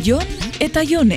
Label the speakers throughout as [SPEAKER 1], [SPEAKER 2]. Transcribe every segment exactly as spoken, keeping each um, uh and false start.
[SPEAKER 1] Jon eta Jone.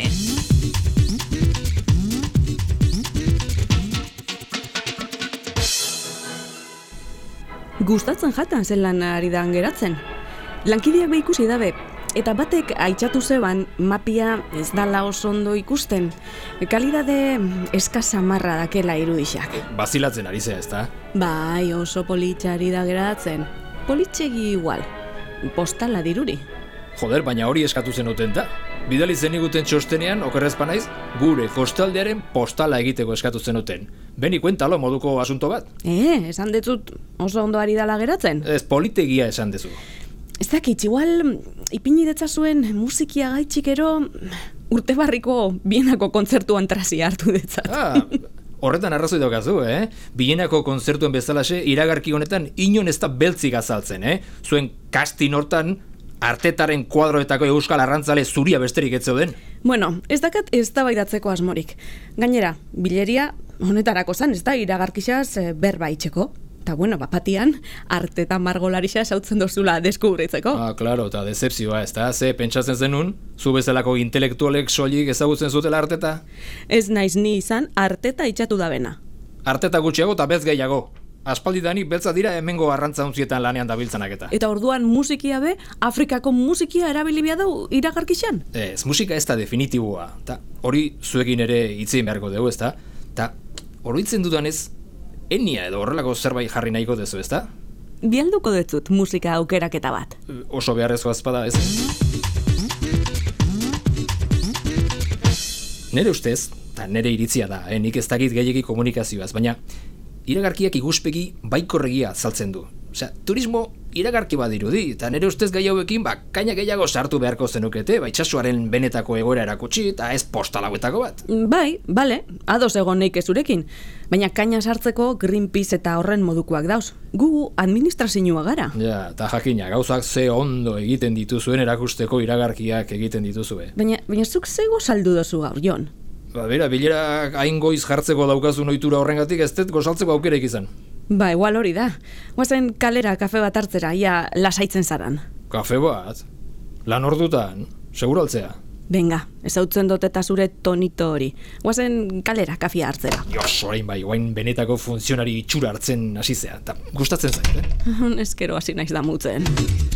[SPEAKER 2] Gustatzen jatan zelan ari da geratzen. Lankideak be ikusi dabe, eta batek aitzatu zeban mapia ez dala oso ondo ikusten. Kalidade eskasa marra dakela irudixak.
[SPEAKER 3] Bazilatzen ari zea, ezta?
[SPEAKER 2] Bai, oso politxari da geratzen. Politxegi igual. Postala diruri.
[SPEAKER 3] Joder, baina hori eskatu zenuten da. Bidali zeniguten txostenean, okerrezpa naiz, gure kostaldearen postala egiteko eskatu zenuten. Beni kuentalo moduko asunto bat.
[SPEAKER 2] Eh, esan detzut oso ondo ari dala geratzen.
[SPEAKER 3] Ez politegia esan dezu.
[SPEAKER 2] Ez dakit, igual ipini detzazuen musikia gaitxikero urte barriko Bienako kontzertuan trazia hartu detzat.
[SPEAKER 3] Ah, horretan arrazoi daukazu, eh? Bienako kontzertuen bezalaxe iragarki honetan inon ez da beltzik azaltzen, eh? Zuen kastin hortan Artetaren kuadroetako euskal arrantzale zuria besterik ez zeuden.
[SPEAKER 2] Bueno, ez dakat ez da baidatzeko asmorik. Gainera, bileria honetarako zan, ez da iragarkixaz e, berba itxeko. Ta bueno, bapatian, Arteta margolarixa sautzen dozula deskubritzeko.
[SPEAKER 3] Ah, claro, eta decepzioa, ez da, ze pentsatzen zenun, zu bezalako intelektualek soilik ezagutzen zutela Arteta?
[SPEAKER 2] Ez naiz ni izan Arteta itxatu da bena.
[SPEAKER 3] Arteta gutxiago eta bez gehiago. Aspaldidanik beltza dira hemengo arrantzantzietan lanean dabiltzanak eta.
[SPEAKER 2] Eta orduan musikia be, Afrikako musikia erabilibia dau iragarkixan?
[SPEAKER 3] Ez, musika ez da definitiboa. Ta hori zuekin ere hitzein beharko dugu, ez da? Ta oroitzen dudanez, enia edo horrelako zerbait jarri nahiko dezu, ez da?
[SPEAKER 2] Bialduko dezut musika aukeraketa bat.
[SPEAKER 3] Oso beharrezko azpada, ez? Nere ustez, eta nere iritzia da, eh? Nik ez dakit gehiegi komunikazioaz, baina iragarkiak ikuspegi baikorregia azaltzen du. Osea, turismo iragarki badirudi, eta nere ustez gai hauekin, ba, kaina gehiago sartu beharko zenukete, ba, itsasoaren benetako egoera erakutsi, eta ez postalauetako bat.
[SPEAKER 2] Bai, bale, ados egon neik ezurekin. Baina kaina sartzeko Greenpeace eta horren modukoak dauz. Gu administrazioa gara.
[SPEAKER 3] Ja, eta jakina, gauzak ze ondo egiten dituzuen erakusteko iragarkiak egiten dituzue.
[SPEAKER 2] Baina, baina zuk zego saldu dozu gaur, Jon?
[SPEAKER 3] Ba, bera, bilera hain goiz jartzeko daukazun ohitura horrengatik ez dut gosaltzeko aukerek izan.
[SPEAKER 2] Ba, igual hori da. Guazen kalera kafe bat hartzera, ia lasaitzen zaran.
[SPEAKER 3] Kafe bat? Lan ordutan? Seguraltzea?
[SPEAKER 2] Benga, ezautzen dut eta zure tonito hori. Guazen kalera kafea hartzera.
[SPEAKER 3] Jos, orain bai, guain benetako funtzionari itxura hartzen hasizea, eta gustatzen zait, eh?
[SPEAKER 2] Eskero hasi naiz damutzen.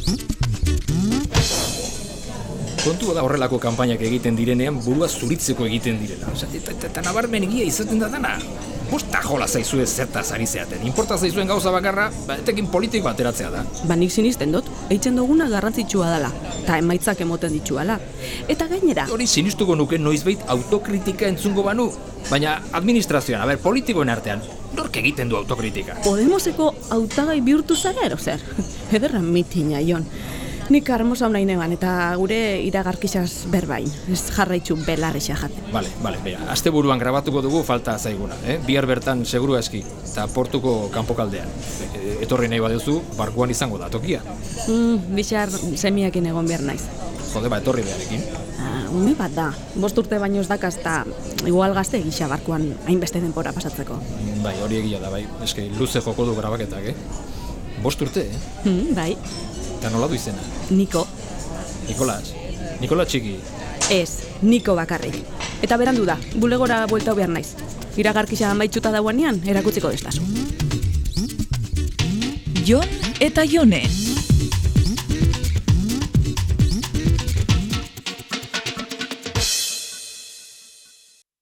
[SPEAKER 3] Kontua da horrelako kanpainak egiten direnean burua zuritzeko egiten direla. Osa, eta, eta, eta nabarmen egia izaten da dana. Bosta jola zaizue zertaz ari zeaten. Inporta zaizuen gauza bakarra, ba, etekin politiko ateratzea da.
[SPEAKER 2] Ba, nik sinisten dut, eitzen duguna garrantzitsua dela, eta emaitzak emoten dituala. Eta gainera...
[SPEAKER 3] Hori sinistuko nuke noizbait autokritika entzungo banu, baina administrazioan, aber, politikoen artean, nork egiten du autokritika?
[SPEAKER 2] Podemoseko hautagai bihurtu zara ero zer? Ederran mitina, Jon. Nik armosa nahi neban eta gure iragarkixaz berbain, ez jarraitzu belarrixa jaten.
[SPEAKER 3] Bale, bale, bera, aste buruan grabatuko dugu falta zaiguna, eh? Bihar bertan seguru eski, eta portuko kanpokaldean. E, etorri nahi baduzu, barkuan izango da tokia.
[SPEAKER 2] Mm, bixar semiakin egon behar naiz.
[SPEAKER 3] Jode, ba, etorri beharekin.
[SPEAKER 2] Ah, ume bat da, bost urte baino ez dakaz, eta igual gazte gisa barkuan hainbeste denbora pasatzeko.
[SPEAKER 3] Bai, hori egia da, bai, eske luze joko du grabaketak, eh? Bost urte, eh?
[SPEAKER 2] Mm, bai.
[SPEAKER 3] Eta nola du izena?
[SPEAKER 2] Niko.
[SPEAKER 3] Nikolas? Nikola txiki?
[SPEAKER 2] Ez, Niko bakarrik. Eta berandu da, bulegora bueltau behar naiz. Iragarkixa baitxuta dauanean, erakutziko destazu.
[SPEAKER 1] Jon eta Jone.